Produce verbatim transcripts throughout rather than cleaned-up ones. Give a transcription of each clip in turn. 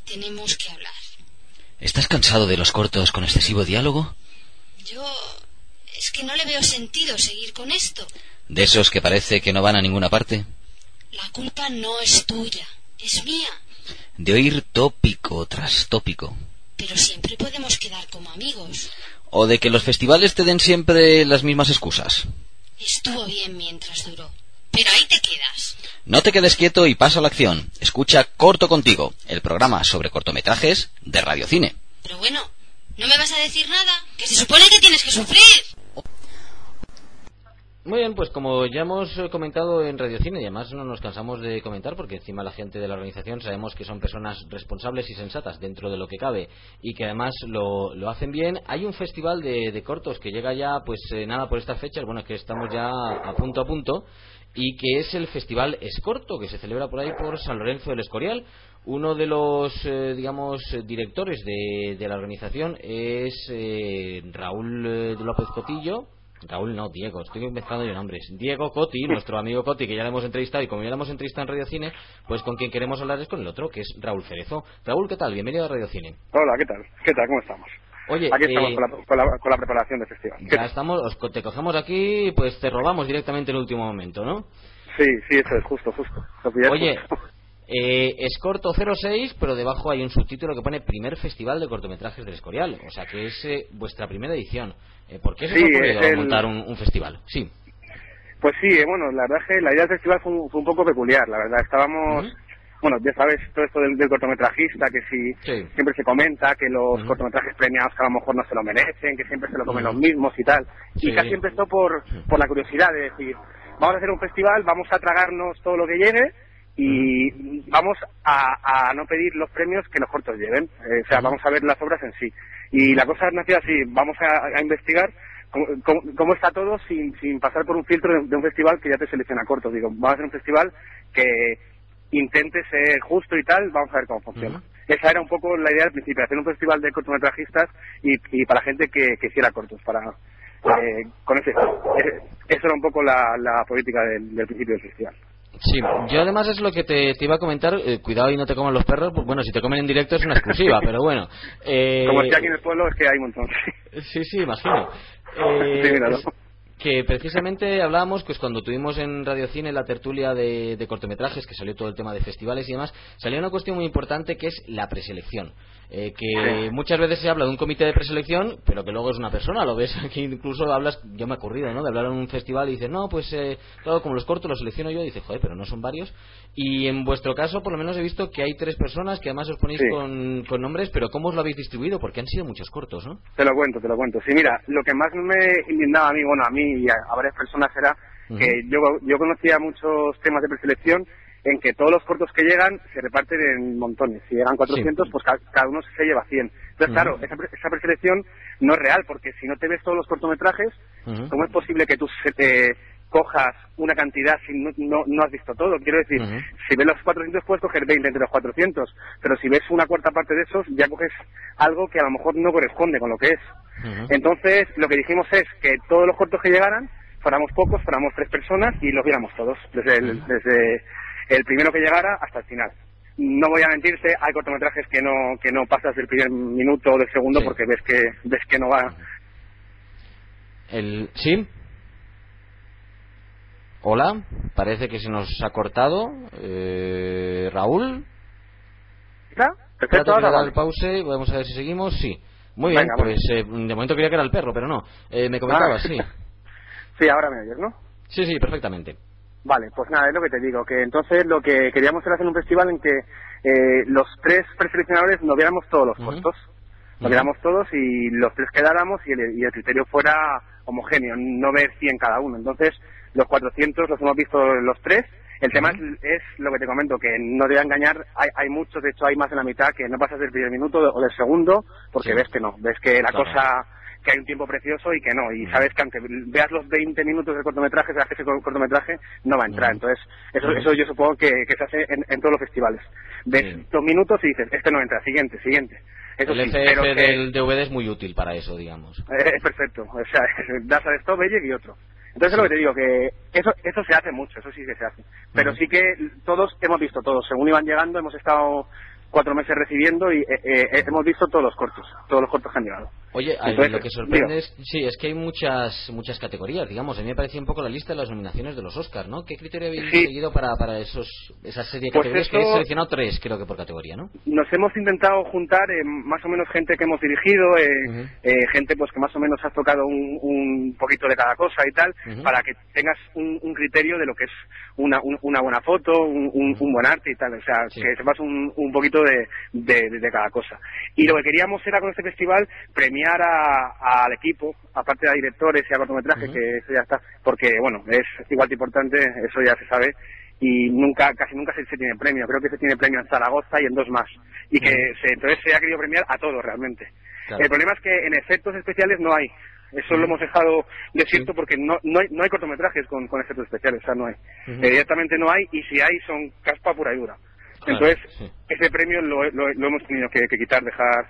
Tenemos que hablar. ¿Estás cansado de los cortos con excesivo diálogo? Yo... es que no le veo sentido seguir con esto. ¿De esos que parece que no van a ninguna parte? La culpa no es tuya, es mía. De oír tópico tras tópico. Pero siempre podemos quedar como amigos. ¿O de que los festivales te den siempre las mismas excusas? Estuvo bien mientras duró, pero ahí te quedas. No te quedes quieto y pasa a la acción. Escucha Corto Contigo, el programa sobre cortometrajes de Radiocine. Pero bueno, ¿no me vas a decir nada? Que se supone que tienes que sufrir. Muy bien, pues como ya hemos comentado en Radiocine, y además no nos cansamos de comentar, porque encima la gente de la organización sabemos que son personas responsables y sensatas dentro de lo que cabe, y que además lo, lo hacen bien. Hay un festival de, de cortos que llega ya, pues eh, nada, por estas fechas, bueno, que estamos ya a punto a punto, y que es el Festival Escorto, que se celebra por ahí por San Lorenzo del Escorial. Uno de los, eh, digamos, directores de, de la organización es eh, Raúl eh, López Cotillo. Raúl no, Diego, estoy mezclando yo nombres. Diego Coti, nuestro amigo Coti, que ya le hemos entrevistado, y como ya le hemos entrevistado en Radiocine, pues con quien queremos hablar es con el otro, que es Raúl Cerezo. Raúl, ¿qué tal? Bienvenido a Radiocine. Hola, ¿qué tal? ¿Qué tal? ¿Cómo estamos? Oye, aquí eh, estamos con la, con, la, con la preparación del festival. Ya estamos, os, te cogemos aquí, pues te robamos directamente en el último momento, ¿no? Sí, sí, eso es, justo, justo. Oye, eh, Escorto cero seis, pero debajo hay un subtítulo que pone Primer Festival de Cortometrajes del Escorial, o sea que es eh, vuestra primera edición. Eh, ¿Por qué se os ha ocurrido el... montar un, un festival? Sí. Pues sí, eh, bueno, la verdad es que la idea del festival fue un, fue un poco peculiar, la verdad. Estábamos, uh-huh. bueno, ya sabes, todo esto del, del cortometrajista, que si sí. siempre se comenta que los uh-huh. cortometrajes premiados que a lo mejor no se lo merecen, que siempre se lo comen uh-huh. los mismos y tal. Sí. Y casi empezó por, por la curiosidad de decir, vamos a hacer un festival, vamos a tragarnos todo lo que llegue y uh-huh. vamos a, a no pedir los premios que los cortos lleven. Eh, o sea, uh-huh. vamos a ver las obras en sí. Y la cosa nació así, vamos a, a investigar cómo, cómo, cómo está todo sin, sin pasar por un filtro de, de un festival que ya te selecciona cortos. Digo, vamos a hacer un festival que intente ser justo y tal, vamos a ver cómo funciona. Uh-huh. Esa era un poco la idea al principio, hacer un festival de cortometrajistas y, y para gente que, que hiciera cortos, para eh, con ese, ese, eso era un poco la, la política del, del principio del festival. Sí, yo además es lo que te, te iba a comentar, eh, cuidado y no te coman los perros, pues bueno, si te comen en directo es una exclusiva, pero bueno. Eh... Como si aquí en el pueblo es que hay un montón. Sí, sí, imagino. Eh, sí, mira, ¿no? es que precisamente hablábamos, pues cuando tuvimos en Radiocine la tertulia de, de cortometrajes, que salió todo el tema de festivales y demás, salió una cuestión muy importante que es la preselección. Eh, que sí. muchas veces se habla de un comité de preselección, pero que luego es una persona, lo ves aquí, incluso hablas, yo me he ocurrido, ¿no?, de hablar en un festival y dices, no, pues eh, claro, como los cortos los selecciono yo, y dices, joder, pero no son varios. Y en vuestro caso, por lo menos he visto que hay tres personas que además os ponéis sí. con, con nombres, pero ¿cómo os lo habéis distribuido? Porque han sido muchos cortos, ¿no? Te lo cuento, te lo cuento. Sí, mira, lo que más me indignaba a mí, bueno, a mí y a, a varias personas era uh-huh. que yo, yo conocía muchos temas de preselección en que todos los cortos que llegan se reparten en montones. Si llegan cuatrocientos, sí. pues cada, cada uno se lleva cien. Entonces, uh-huh. claro, esa, esa preselección no es real, porque si no te ves todos los cortometrajes, uh-huh. ¿cómo es posible que tú se te cojas una cantidad si no, no, no has visto todo? Quiero decir, uh-huh. si ves los cuatrocientos puedes coger veinte entre los cuatrocientos, pero si ves una cuarta parte de esos, ya coges algo que a lo mejor no corresponde con lo que es. Uh-huh. Entonces, lo que dijimos es que todos los cortos que llegaran, fuéramos pocos, fuéramos tres personas y los viéramos todos, desde el... Uh-huh. desde el primero que llegara hasta el final. No voy a mentirte, hay cortometrajes que no que no pasas del primer minuto o del segundo sí. porque ves que ves que no va. El sí. Hola, parece que se nos ha cortado. Eh, Raúl. ¿Está? Perfecto. Ahora dar el pause, vamos a ver si seguimos. Sí. Muy bien, Venga, pues eh, de momento creía que era el perro, pero no. Eh, me comentabas, ah. sí. Sí, ahora me oyes, ¿no? Sí, sí, perfectamente. Vale, pues nada, es lo que te digo, que entonces lo que queríamos era hacer un festival en que eh, los tres preseleccionadores nos viéramos todos los uh-huh. cortos, nos uh-huh. viéramos todos y los tres quedáramos y el, y el criterio fuera homogéneo, no ver cien cada uno. Entonces, los cuatrocientos los hemos visto los tres. El uh-huh. tema es, es lo que te comento, que no te voy a engañar, hay, hay muchos, de hecho hay más de la mitad que no pasas del primer minuto o del segundo, porque sí. ves que no, ves que la claro. cosa... que hay un tiempo precioso y que no, y sabes que aunque veas los veinte minutos del cortometraje, sabes que ese cortometraje no va a entrar. Entonces, eso eso yo supongo que, que se hace en, en todos los festivales. Ves sí. dos minutos y dices, este no entra, siguiente, siguiente. Eso el sí, F F pero del D V D es muy útil para eso, digamos. Es eh, perfecto, o sea, das al stop, ella y otro. Entonces sí. es lo que te digo, que eso eso se hace mucho, eso sí que se hace. Pero uh-huh. sí que todos hemos visto todos, según iban llegando hemos estado cuatro meses recibiendo y eh, eh, hemos visto todos los cortos, todos los cortos que han llegado. Oye, Entonces, lo que sorprende es, sí, es que hay muchas muchas categorías, digamos. A mí me parecía un poco la lista de las nominaciones de los Oscars, ¿no? ¿Qué criterio habéis sí. seguido para, para esos esa serie de pues categorías? esto, que habéis seleccionado tres, creo que por categoría, ¿no? Nos hemos intentado juntar eh, más o menos gente que hemos dirigido, eh, uh-huh. eh, gente pues que más o menos has tocado un, un poquito de cada cosa y tal, uh-huh. para que tengas un, un criterio de lo que es una, un, una buena foto, un, un, uh-huh. un buen arte y tal, o sea, sí. que sepas un, un poquito de, de, de, de cada cosa. Y lo que queríamos era con este festival premiar a, al equipo, aparte de a directores y a cortometrajes, uh-huh. que eso ya está, porque bueno, es igual de importante, eso ya se sabe, y nunca, casi nunca se, se tiene premio, creo que se tiene premio en Zaragoza y en dos más, y que uh-huh. se, entonces se ha querido premiar a todos realmente. Claro. El problema es que en efectos especiales no hay, eso uh-huh. lo hemos dejado desierto sí. porque no, no, hay, no hay cortometrajes con, con efectos especiales, o sea, no hay, uh-huh. eh, directamente no hay, y si hay son caspa pura y dura. Claro, entonces, sí. ese premio lo, lo, lo hemos tenido que, que quitar, dejar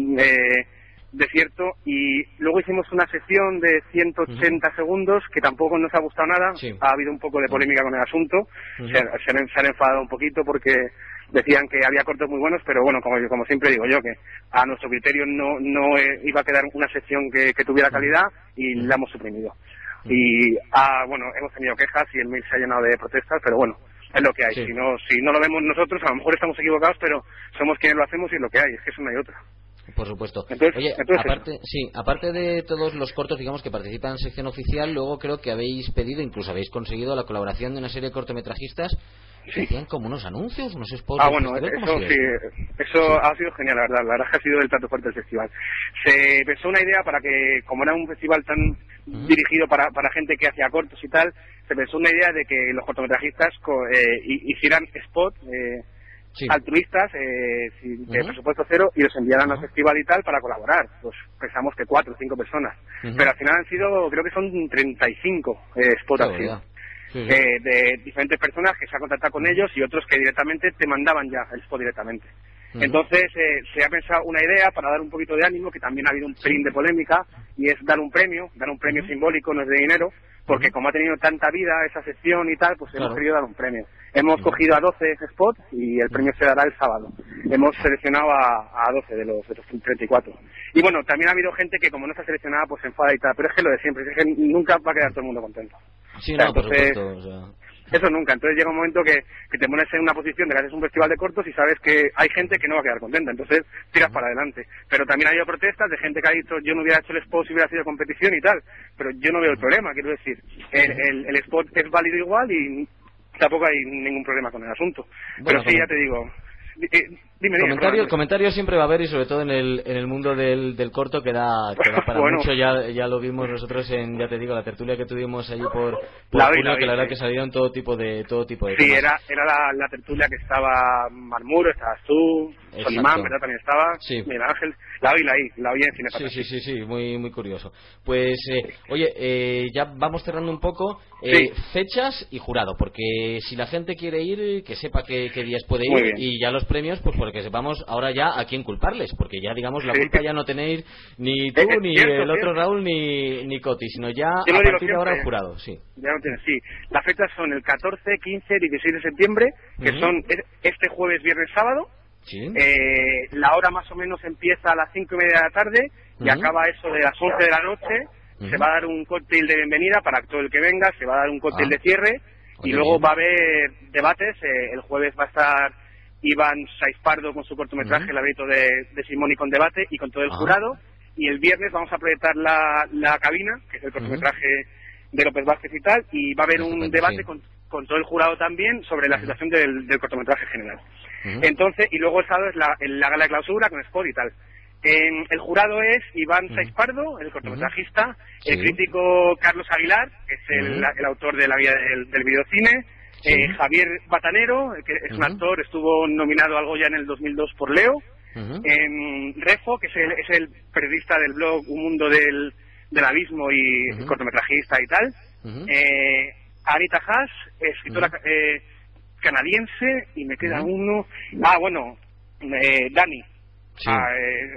eh, desierto, y luego hicimos una sesión de ciento ochenta uh-huh. segundos que tampoco nos ha gustado nada, sí. ha habido un poco de polémica con el asunto, uh-huh. se, se, han, se han enfadado un poquito porque decían que había cortos muy buenos, pero bueno, como, como siempre digo yo, que a nuestro criterio no, no eh, iba a quedar una sección que, que tuviera calidad y uh-huh. la hemos suprimido. Uh-huh. Y ah, bueno, hemos tenido quejas y el mail se ha llenado de protestas, pero bueno, es lo que hay. Sí. Si no si no lo vemos nosotros, a lo mejor estamos equivocados, pero somos quienes lo hacemos y es lo que hay, es que eso no hay otra. Por supuesto. Entonces, Oye, entonces, aparte, sí, aparte de todos los cortos, digamos, que participan en sección oficial, luego creo que habéis pedido, incluso habéis conseguido la colaboración de una serie de cortometrajistas que sí. hacían como unos anuncios, unos spots. Ah, bueno, eso sí, eso sí. ha sido genial, la verdad, la verdad que ha sido el plato fuerte del festival. Se pensó una idea para que, como era un festival tan uh-huh. dirigido para, para gente que hacía cortos y tal, se pensó una idea de que los cortometrajistas eh, hicieran spot eh, sí. altruistas eh, de uh-huh. presupuesto cero y los enviaran uh-huh. al festival y tal para colaborar. Pues pensamos que cuatro o cinco personas, uh-huh. pero al final han sido, creo que son treinta y cinco eh, spots así. Sí, sí. Eh, de diferentes personas que se ha contactado con ellos y otros que directamente te mandaban ya el spot directamente. Uh-huh. Entonces eh, se ha pensado una idea para dar un poquito de ánimo, que también ha habido un pelín de polémica, y es dar un premio, dar un premio uh-huh. simbólico, no es de dinero, porque uh-huh. como ha tenido tanta vida esa sección y tal, pues claro. hemos querido dar un premio. Hemos uh-huh. cogido a doce spots y el premio se dará el sábado. Hemos seleccionado a, a doce de los, de los treinta y cuatro. Y bueno, también ha habido gente que como no está seleccionada pues se enfada y tal, pero es que lo de siempre, es que nunca va a quedar todo el mundo contento. Sí, o sea, no, por entonces, supuesto. O sea... Eso nunca. Entonces llega un momento que, que te pones en una posición de que haces un festival de cortos y sabes que hay gente que no va a quedar contenta. Entonces tiras uh-huh. para adelante. Pero también ha habido protestas de gente que ha dicho yo no hubiera hecho el spot si hubiera sido competición y tal. Pero yo no veo el problema, quiero decir. El, el, el spot es válido igual y tampoco hay ningún problema con el asunto. Bueno, pero sí, ya te digo... Eh, dime, dime, comentario, comentario siempre va a haber, y sobre todo en el en el mundo del, del corto que da, que da para bueno. mucho. Ya ya lo vimos nosotros en, ya te digo, la tertulia que tuvimos allí por, por la junio, vi, la vi, que la verdad sí. que salieron todo tipo de todo tipo de sí temas. era era la, la tertulia que estaba Marmuro, estabas tú, Solimán, ¿verdad? También estaba sí. Miguel Ángel, la vi, la vi, la vi en Cine sí, sí, sí, sí, muy muy curioso. Pues eh, oye, eh, ya vamos cerrando un poco eh, sí. fechas y jurado, porque si la gente quiere ir, que sepa qué, qué días puede ir, y ya los premios, pues porque sepamos ahora ya a quién culparles, porque ya digamos la culpa ya no tenéis ni tú, es ni cierto, el otro cierto. Raúl, ni, ni Coti, sino ya Yo a partir de ahora el jurado, sí. Ya no tienes, sí. Las fechas son el catorce, quince, dieciséis de septiembre, que uh-huh. son este jueves, viernes, sábado. Sí. Eh, la hora más o menos empieza a las cinco y media de la tarde y uh-huh. acaba eso de las once de la noche. Uh-huh. Se va a dar un cóctel de bienvenida para todo el que venga, se va a dar un cóctel ah. de cierre. Oye, y luego bien. va a haber debates. Eh, el jueves va a estar Iván Saiz Pardo con su cortometraje, uh-huh. El laberinto de, de Simón, y con debate y con todo el uh-huh. jurado. Y el viernes vamos a proyectar la, la cabina, que es el cortometraje uh-huh. de López Vázquez y tal, y va a haber un debate sí. con, con todo el jurado también sobre la uh-huh. situación del, del cortometraje general. Uh-huh. Entonces, y luego el sábado es la, la gala de clausura con spot y tal. En, el jurado es Iván uh-huh. Saiz Pardo, el cortometrajista, uh-huh. sí. el crítico Carlos Aguilar, que es el, uh-huh. la, el autor de La vida del, del videocine, sí. eh, Javier Batanero, que es uh-huh. un actor, estuvo nominado al Goya en el dos mil dos por Leo, uh-huh. eh, Refo, que es el, es el periodista del blog Un Mundo del, del Abismo y uh-huh. cortometrajista y tal, uh-huh. eh, Anita Haas, escritora uh-huh. eh, canadiense, y me queda uh-huh. uno, ah bueno, eh, Dani, sí. ah, eh,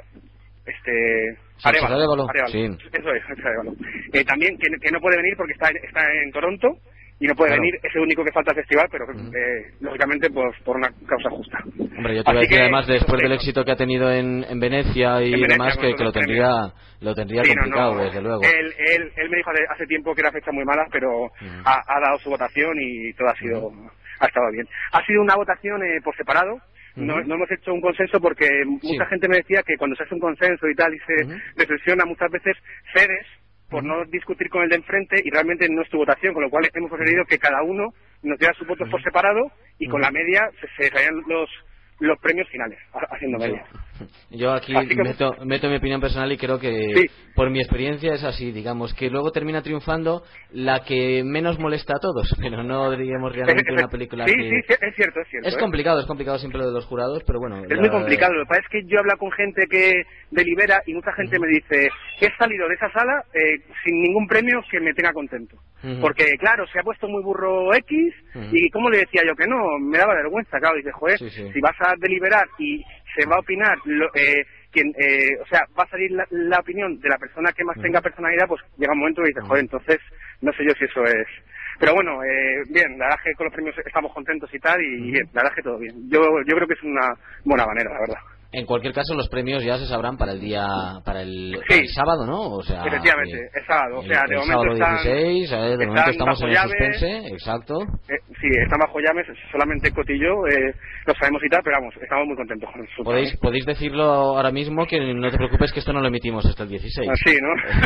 este Arévalo, Arévalo. Sí. Eso es, Arévalo. Eh, también que, que no puede venir porque está, está en Toronto, y no puede claro. venir, es el único que falta al festival, pero uh-huh. eh, lógicamente pues por una causa justa. Hombre, yo te voy a decir que, además después sí, del éxito que ha tenido en, en Venecia y en Venecia, demás que, que lo tendría lo tendría sí, complicado, no, no. desde luego. Él, él, él me dijo hace, hace tiempo que era fecha muy mala, pero uh-huh. ha, ha dado su votación y todo ha sido uh-huh. ha estado bien. Ha sido una votación eh, por separado. Uh-huh. No, no hemos hecho un consenso porque mucha sí. gente me decía que cuando se hace un consenso y tal y se uh-huh. reflexiona, muchas veces cedes por uh-huh. no discutir con el de enfrente y realmente no es tu votación, con lo cual hemos preferido que cada uno nos diera sus votos uh-huh. por separado y uh-huh. con la media se, se traían los los premios finales, haciendo media. Yo aquí que... meto, meto mi opinión personal y creo que sí. por mi experiencia es así, digamos, que luego termina triunfando la que menos molesta a todos, pero no diríamos realmente una película sí, que... Sí, sí, es cierto, es cierto. Es ¿eh? complicado, es complicado siempre lo de los jurados, pero bueno... Es ya... muy complicado, lo que pasa es que yo he hablado con gente que delibera y mucha gente uh-huh. me dice que he salido de esa sala eh, sin ningún premio que me tenga contento. Uh-huh. Porque, claro, se ha puesto muy burro X uh-huh. y ¿cómo le decía yo que no? Me daba vergüenza, claro, dice, joder, sí, sí. si vas a deliberar y se va a opinar... Lo, eh, quien, eh, o sea, va a salir la, la opinión de la persona que más uh-huh. tenga personalidad, pues llega un momento y dices, uh-huh. joder, entonces no sé yo si eso es... Pero bueno, eh, bien, la verdad es que con los premios estamos contentos y tal, y uh-huh. bien, la verdad es que todo bien. Yo yo creo que es una buena manera, la verdad. En cualquier caso, los premios ya se sabrán para el día, para el, sí. para el sábado, ¿no? O sea, efectivamente, el sábado. O sea, el, de el momento sábado están, dieciséis, eh, de momento estamos en el suspense, exacto. Eh, sí, están bajo llaves, solamente Cotillo, eh, lo sabemos y tal, pero vamos, estamos muy contentos con eso. Podéis, podéis decirlo ahora mismo, que no te preocupes que esto no lo emitimos hasta el dieciséis. Ah, sí,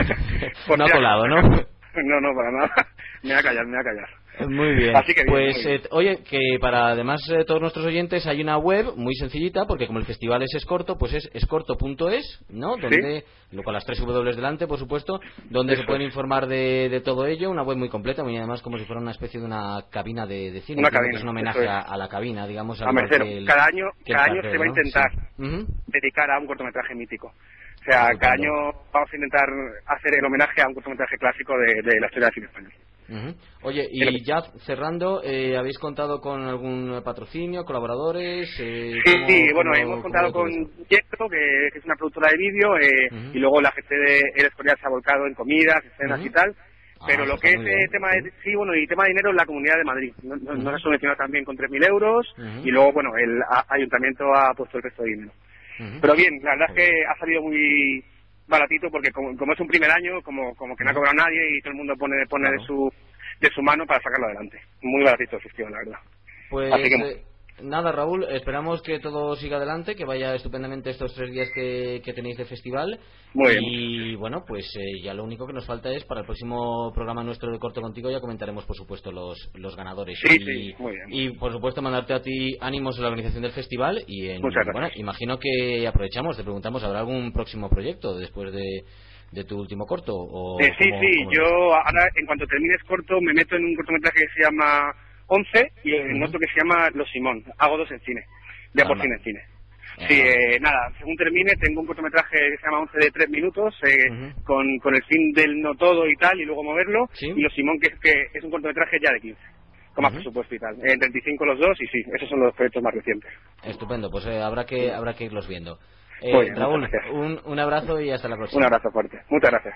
¿no? No ha colado, ¿no? No, no, para nada. Me voy a callar, me voy a callar. Muy bien. Así que bien, pues muy bien. Eh, oye, que para además eh, todos nuestros oyentes hay una web muy sencillita, porque como el festival es Escorto, pues es escorto punto es, ¿no? Donde, ¿sí? con las tres W delante, por supuesto, donde Eso se pueden es. informar de, de todo ello, una web muy completa, muy además como si fuera una especie de una cabina de, de cine, una cabina, que es un homenaje es. a, a la cabina, digamos. A Mercero, el, cada año, cada año cartel, se va a intentar ¿no? sí. dedicar a un cortometraje mítico. O sea, cada año vamos a intentar hacer el homenaje a un cortometraje clásico de, de la historia del cine español. Uh-huh. Oye, y ya cerrando, eh, ¿habéis contado con algún patrocinio, colaboradores? Eh, sí, ¿cómo, sí, bueno, cómo, hemos contado con Yetro, que, que es una productora de vídeo, eh, uh-huh. y luego la gente de El Escorial se ha volcado en comidas, escenas uh-huh. y tal. Pero ah, lo que es eh, tema de, sí, bueno, y tema de dinero es la Comunidad de Madrid. Nos no, no uh-huh. ha subvencionado también con tres mil euros uh-huh. y luego, bueno, el a, ayuntamiento ha puesto el resto de dinero. Uh-huh. Pero bien, la verdad uh-huh. es que ha salido muy baratito porque como, como es un primer año, como como que no ha cobrado nadie y todo el mundo pone pone claro. de su de su mano para sacarlo adelante. Muy baratito el festival, la verdad. Pues Así que, eh, nada, Raúl, esperamos que todo siga adelante, que vaya estupendamente estos tres días que, que tenéis de festival. Muy bien. Y bueno, pues eh, ya lo único que nos falta es para el próximo programa nuestro de Corto Contigo ya comentaremos, por supuesto, los los ganadores. Sí, y, sí, muy bien. Y por supuesto mandarte a ti ánimos en la organización del festival y en, Muchas gracias. Bueno, imagino que aprovechamos, te preguntamos, ¿habrá algún próximo proyecto después de de tu último corto? O eh, sí, cómo, sí, cómo yo ahora en cuanto termines corto me meto en un cortometraje que se llama once y en uh-huh. otro que se llama Los Simón. Hago dos en cine, ya ah, por fin en cine. Uh-huh. Sí, eh, nada, según termine tengo un cortometraje que se llama once de tres minutos eh, uh-huh. con, con el fin del no todo y tal y luego moverlo. ¿Sí? Y Los Simón que, que es un cortometraje ya de quince. Con más uh-huh. presupuesto y tal. En treinta y cinco los dos y sí, esos son los proyectos más recientes. Estupendo, pues eh, habrá que habrá que irlos viendo. Eh, bien, Raúl, un, un abrazo y hasta la próxima. Un abrazo fuerte. Muchas gracias.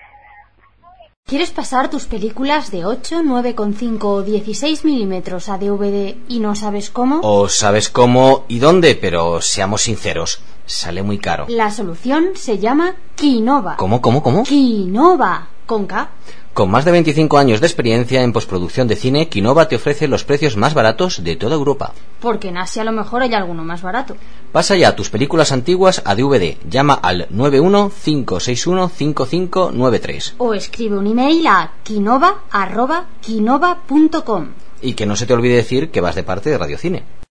¿Quieres pasar tus películas de ocho, nueve coma cinco o dieciséis milímetros a D V D y no sabes cómo? O sabes cómo y dónde, pero seamos sinceros, sale muy caro. La solución se llama Kinova. ¿Cómo, cómo, cómo? Kinova, con K. Con más de veinticinco años de experiencia en postproducción de cine, Kinova te ofrece los precios más baratos de toda Europa. Porque en Asia a lo mejor hay alguno más barato. Pasa ya tus películas antiguas a D V D. Llama al nueve uno cinco seis uno cinco cinco nueve tres. O escribe un email a kinova arroba kinova punto com. Y que no se te olvide decir que vas de parte de Radio Cine.